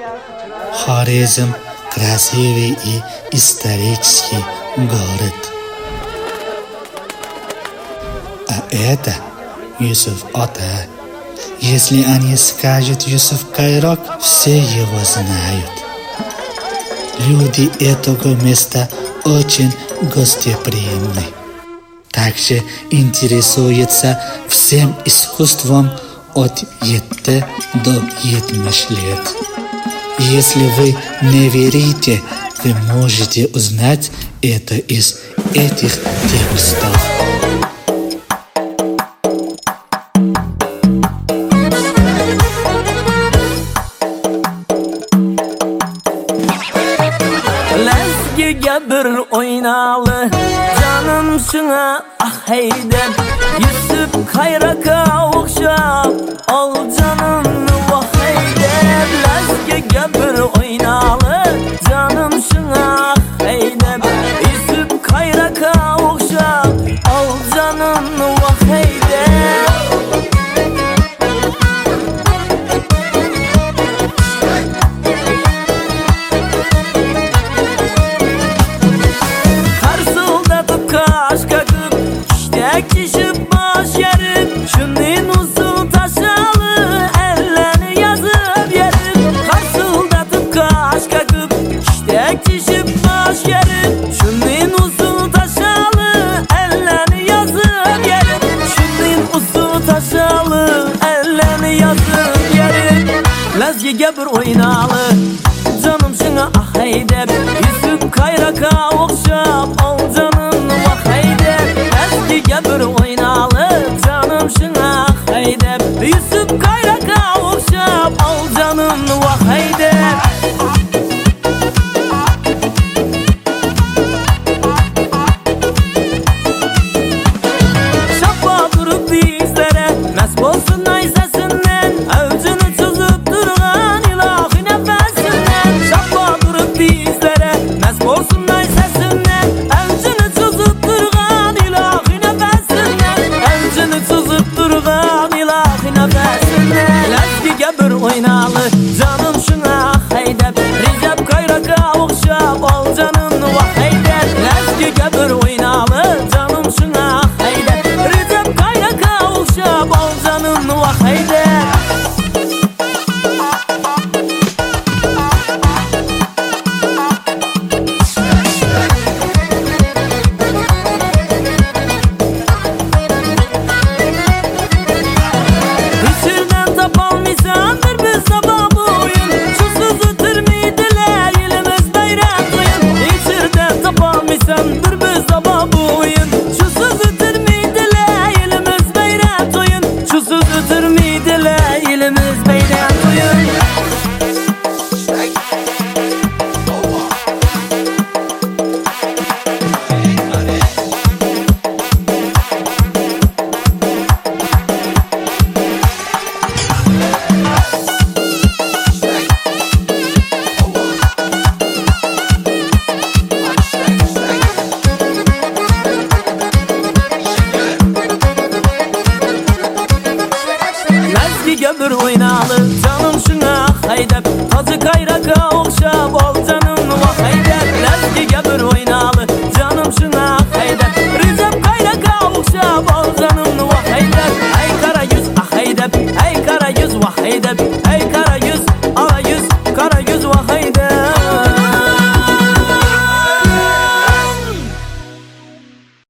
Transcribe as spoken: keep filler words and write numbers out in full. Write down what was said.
Хорезм — красивый и исторический город. А это Юсуф Ата. Если они скажут Юсуф Кайрак, все его знают. Люди этого места очень гостеприимны. Также интересуются всем искусством от пяти до семидесяти лет. Если вы не верите, вы можете узнать это из этих текстов. Bir oynalı canım şuna ah heydem Yusuf Kayrak'a okşap al canımı vah heydem Lezgege bir oynalı canım şuna ah heydem Yusuf Kayrak'a okşap al canımı vah heydem Kişi baş yerim Şunun uzun taşalı ellerini yazıp yerim Karsıldatıp kaş kakıp İşte kişi baş yerim Şunun uzun taşalı ellerini yazıp yerim Şunun uzun taşalı ellerini yazıp yerim Lezgege bir oynalı Canım şuna ah heydep Yusuf Kayrak'a okşu